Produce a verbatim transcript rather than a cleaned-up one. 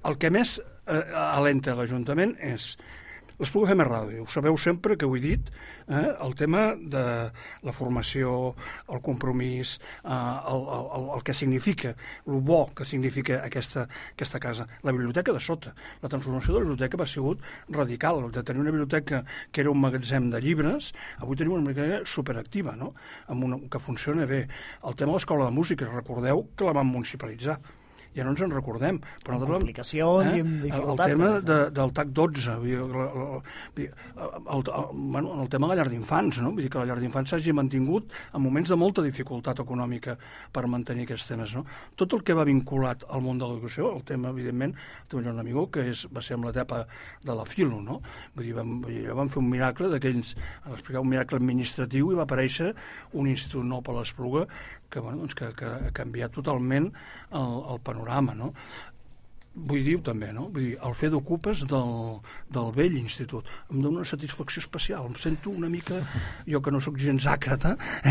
el que més eh, alenta l'Ajuntament és l'Espluga F M Ràdio. Ho sabeu sempre que ho he dit, eh, el tema de la formació, el compromís, eh, el, el, el que significa, el bo que significa aquesta, aquesta casa. La biblioteca de sota. La transformació de la biblioteca va sigut radical. De tenir una biblioteca que era un magatzem de llibres, avui tenim una biblioteca superactiva, no? Amb una, que funciona bé. El tema de l'Escola de Música, recordeu que la van municipalitzar. Ja no ens en recordem. Però amb complicacions eh? i amb dificultats. El tema de, del T A C dotze, vull dir, el, el, el, el, bueno, el tema de la llar d'infants, no? Vull dir que la llar d'infants s'hagi mantingut en moments de molta dificultat econòmica per mantenir aquests temes, no? Tot el que va vinculat al món de l'educació, el tema, evidentment, té un amigo que és, va ser amb l'etapa de la Filo, no? Vull dir, vam, vull dir, vam fer un miracle d'aquells, explicar un miracle administratiu i va aparèixer un institut nou per l'Espluga que, bueno, doncs que, que ha canviat totalment el, el panorama, no? Vull dir també, no? Vull dir, el fer d'ocupes del, del vell institut em dona una satisfacció especial, em sento una mica, jo que no sóc gens àcrata, eh?